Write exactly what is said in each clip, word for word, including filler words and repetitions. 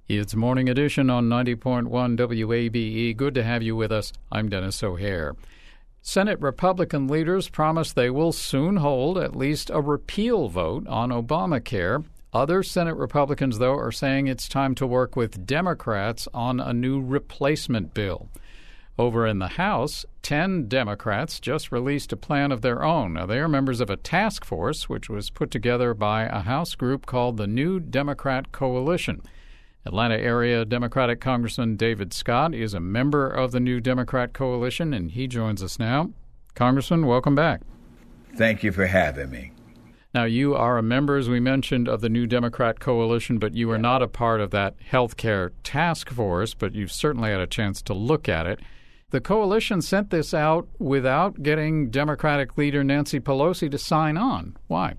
It's Morning Edition on ninety point one W A B E. Good to have you with us. I'm Dennis O'Hare. Senate Republican leaders promise they will soon hold at least a repeal vote on Obamacare. Other Senate Republicans, though, are saying it's time to work with Democrats on a new replacement bill. Over in the House, ten Democrats just released a plan of their own. Now, they are members of a task force which was put together by a House group called the New Democrat Coalition. Atlanta area Democratic Congressman David Scott is a member of the New Democrat Coalition, and he joins us now. Congressman, welcome back. Thank you for having me. Now, you are a member, as we mentioned, of the New Democrat Coalition, but you are not a part of that healthcare task force, but you've certainly had a chance to look at it. The coalition sent this out without getting Democratic leader Nancy Pelosi to sign on. Why?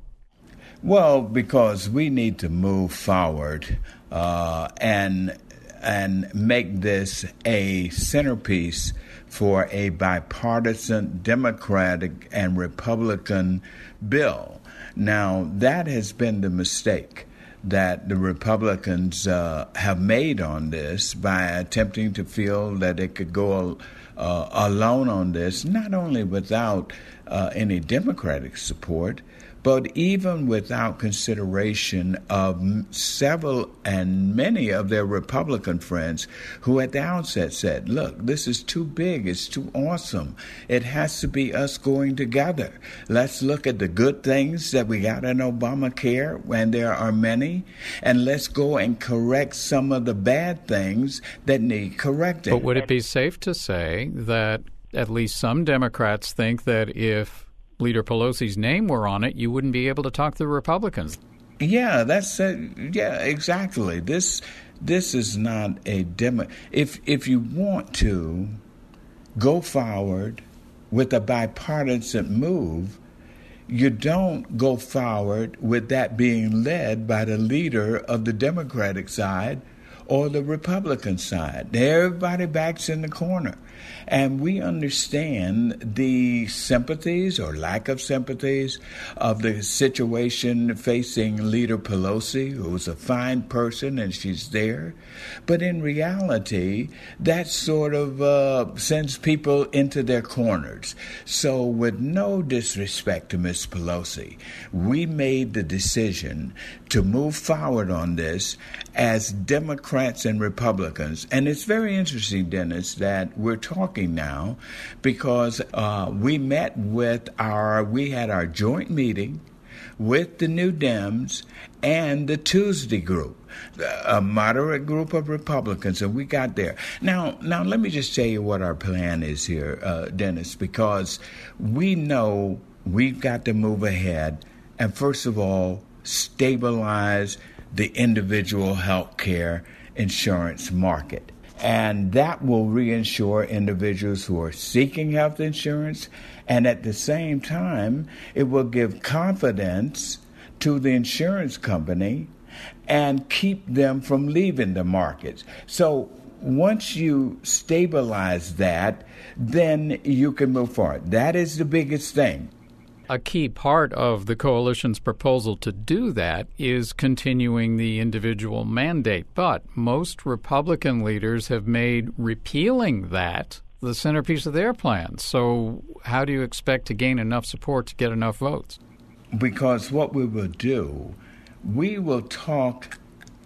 Well, because we need to move forward uh, and and make this a centerpiece for a bipartisan Democratic and Republican bill. Now, that has been the mistake that the Republicans uh, have made on this by attempting to feel that it could go uh, alone on this, not only without uh, any Democratic support, but even without consideration of several and many of their Republican friends who at the outset said, look, this is too big, it's too awesome. It has to be us going together. Let's look at the good things that we got in Obamacare, and there are many, and let's go and correct some of the bad things that need correcting. But would it be safe to say that at least some Democrats think that if Leader Pelosi's name were on it, you wouldn't be able to talk to the Republicans? Yeah, that's uh, yeah, exactly. This this is not a demo. If if you want to go forward with a bipartisan move, you don't go forward with that being led by the leader of the Democratic side or the Republican side. Everybody backs in the corner. And we understand the sympathies or lack of sympathies of the situation facing Leader Pelosi, who's a fine person and she's there. But in reality, that sort of uh, sends people into their corners. So with no disrespect to Miz Pelosi, we made the decision to move forward on this as Democrats and Republicans. And it's very interesting, Dennis, that we're talking now because uh, we met with our, we had our joint meeting with the New Dems and the Tuesday group, a moderate group of Republicans, and we got there. Now, now let me just tell you what our plan is here, uh, Dennis, because we know we've got to move ahead and, first of all, stabilize the individual health care insurance market. And that will reinsure individuals who are seeking health insurance. And at the same time, it will give confidence to the insurance company and keep them from leaving the markets. So once you stabilize that, then you can move forward. That is the biggest thing. A key part of the coalition's proposal to do that is continuing the individual mandate. But most Republican leaders have made repealing that the centerpiece of their plan. So how do you expect to gain enough support to get enough votes? Because what we will do, we will talk,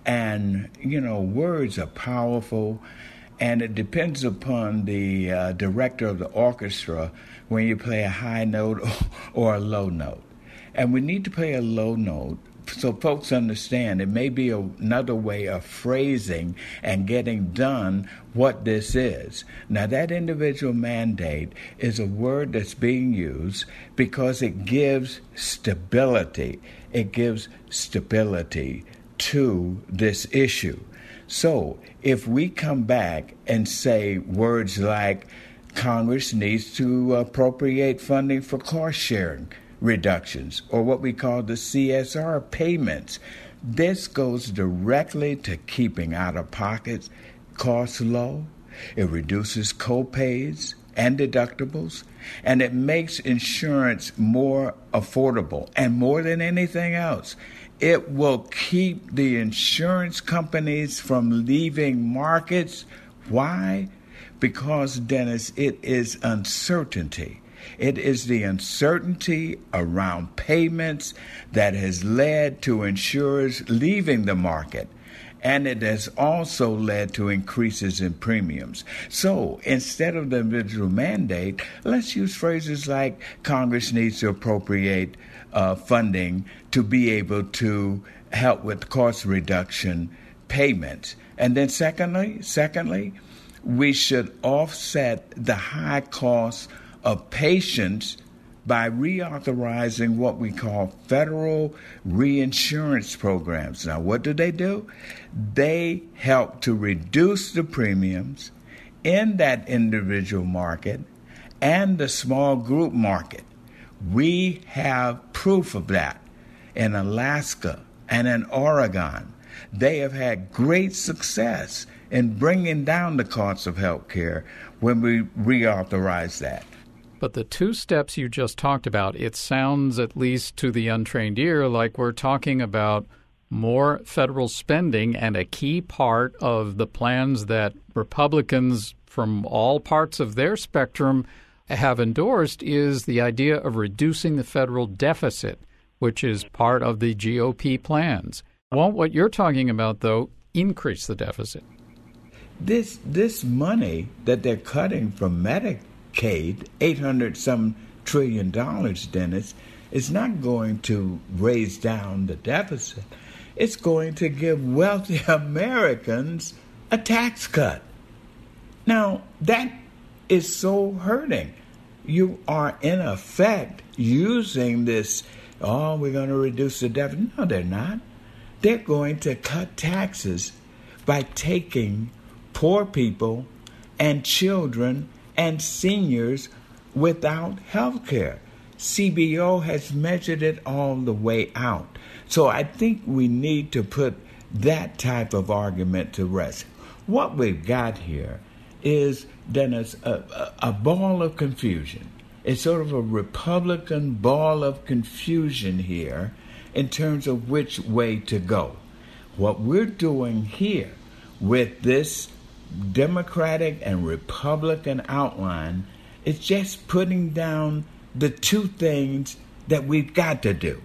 and, you know, words are powerful, and it depends upon the uh, director of the orchestra when you play a high note or a low note. And we need to play a low note so folks understand it may be a, another way of phrasing and getting done what this is. Now, that individual mandate is a word that's being used because it gives stability. It gives stability to this issue. So if we come back and say words like Congress needs to appropriate funding for cost sharing reductions, or what we call the C S R payments, this goes directly to keeping out-of-pocket costs low. It reduces co-pays and deductibles, and it makes insurance more affordable. And more than anything else, It will keep the insurance companies from leaving markets. Why? Because, Dennis, it is uncertainty. It is the uncertainty around payments that has led to insurers leaving the market. And it has also led to increases in premiums. So instead of the individual mandate, let's use phrases like Congress needs to appropriate uh, funding to be able to help with cost reduction payments. And then secondly, secondly, we should offset the high costs of patients by reauthorizing what we call federal reinsurance programs. Now, what do they do? They help to reduce the premiums in that individual market and the small group market. We have proof of that in Alaska and in Oregon. They have had great success in bringing down the cost of health care when we reauthorize that. But the two steps you just talked about, it sounds, at least to the untrained ear, like we're talking about more federal spending, and a key part of the plans that Republicans from all parts of their spectrum have endorsed is the idea of reducing the federal deficit, which is part of the G O P plans. Won't what you're talking about, though, increase the deficit? This this money that they're cutting from Medicaid, eight hundred some trillion dollars, Dennis, is not going to raise down the deficit. It's going to give wealthy Americans a tax cut. Now, that is so hurting. You are, in effect, using this, oh, we're going to reduce the deficit. No, they're not. They're going to cut taxes by taking poor people and children and seniors without health care. C B O has measured it all the way out. So I think we need to put that type of argument to rest. What we've got here is, Dennis, a, a, a ball of confusion. It's sort of a Republican ball of confusion here in terms of which way to go. What we're doing here with this Democratic and Republican outline is just putting down the two things that we've got to do.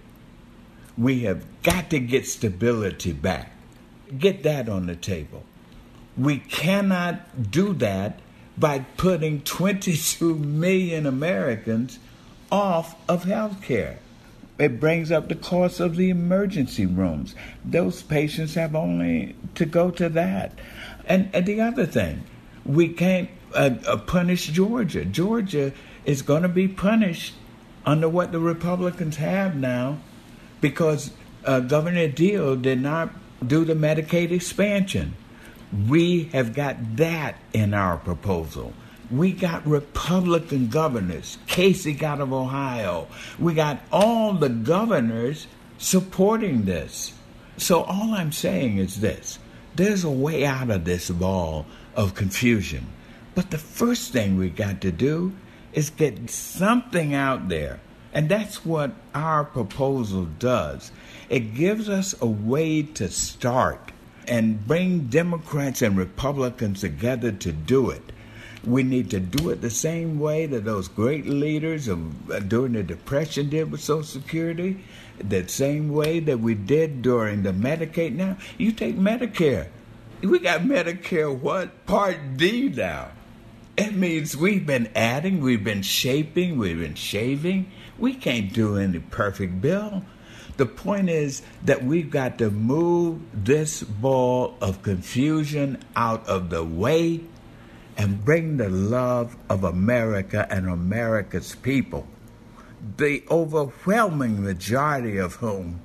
We have got to get stability back. Get that on the table. We cannot do that by putting twenty-two million Americans off of health care. It brings up the cost of the emergency rooms. Those patients have only to go to that. And, and the other thing, we can't uh, uh, punish Georgia. Georgia is going to be punished under what the Republicans have now because uh, Governor Deal did not do the Medicaid expansion. We have got that in our proposal. We got Republican governors. Casey out of Ohio. We got all the governors supporting this. So all I'm saying is this. There's a way out of this ball of confusion. But the first thing we got to do is get something out there. And that's what our proposal does. It gives us a way to start and bring Democrats and Republicans together to do it. We need to do it the same way that those great leaders of, uh, during the Depression did with Social Security, the same way that we did during the Medicaid. Now, you take Medicare. We got Medicare what? Part D now. It means we've been adding, we've been shaping, we've been shaving. We can't do any perfect bill. The point is that we've got to move this ball of confusion out of the way and bring the love of America and America's people, the overwhelming majority of whom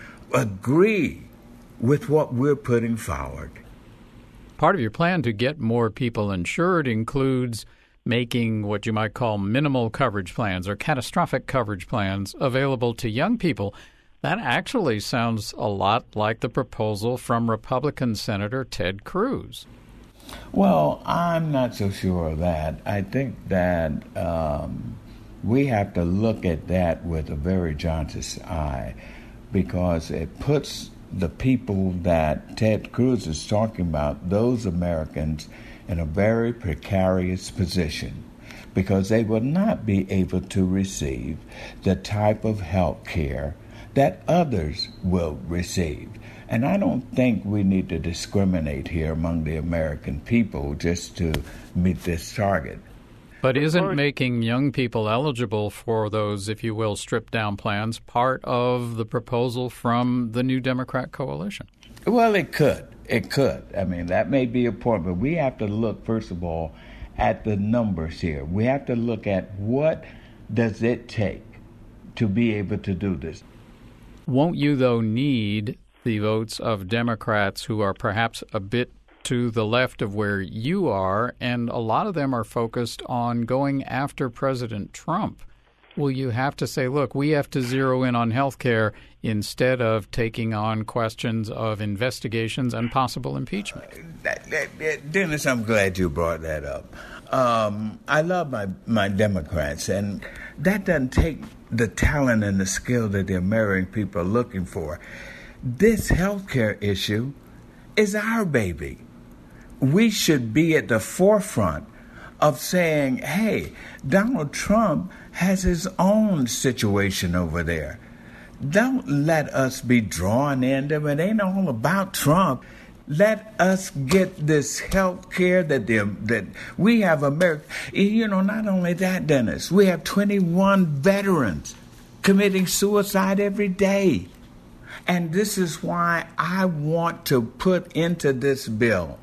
agree with what we're putting forward. Part of your plan to get more people insured includes making what you might call minimal coverage plans or catastrophic coverage plans available to young people. That actually sounds a lot like the proposal from Republican Senator Ted Cruz. Well, I'm not so sure of that. I think that um, we have to look at that with a very jaundiced eye. because it puts the people that Ted Cruz is talking about, those Americans, in a very precarious position, because they will not be able to receive the type of health care that others will receive. And I don't think we need to discriminate here among the American people just to meet this target. But isn't making young people eligible for those, if you will, stripped-down plans part of the proposal from the New Democrat coalition? Well, it could. It could. I mean, that may be a point, but we have to look, first of all, at the numbers here. We have to look at what does it take to be able to do this. Won't you, though, need the votes of Democrats who are perhaps a bit to the left of where you are, and a lot of them are focused on going after President Trump? Will you have to say, look, we have to zero in on health care instead of taking on questions of investigations and possible impeachment? That, that, that, Dennis, I'm glad you brought that up. Um, I love my, my Democrats, and that doesn't take the talent and the skill that the American people are looking for. This health care issue is our baby. We should be at the forefront of saying, hey, Donald Trump has his own situation over there. Don't let us be drawn into it. It ain't all about Trump. Let us get this health care that the, that we have America. You know, not only that, Dennis, we have twenty-one veterans committing suicide every day. And this is why I want to put into this bill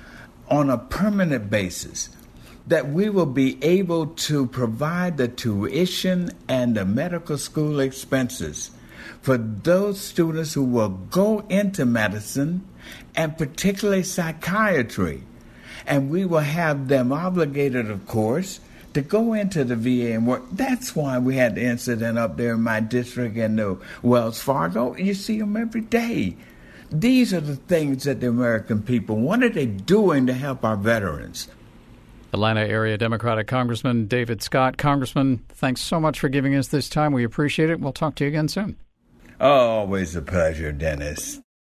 on a permanent basis that we will be able to provide the tuition and the medical school expenses for those students who will go into medicine and particularly psychiatry. And we will have them obligated, of course, to go into the V A and work. That's why we had the incident up there in my district in the Wells Fargo. You see them every day. These are the things that the American people, what are they doing to help our veterans? Atlanta area Democratic Congressman David Scott. Congressman, thanks so much for giving us this time. We appreciate it. We'll talk to you again soon. Always a pleasure, Dennis.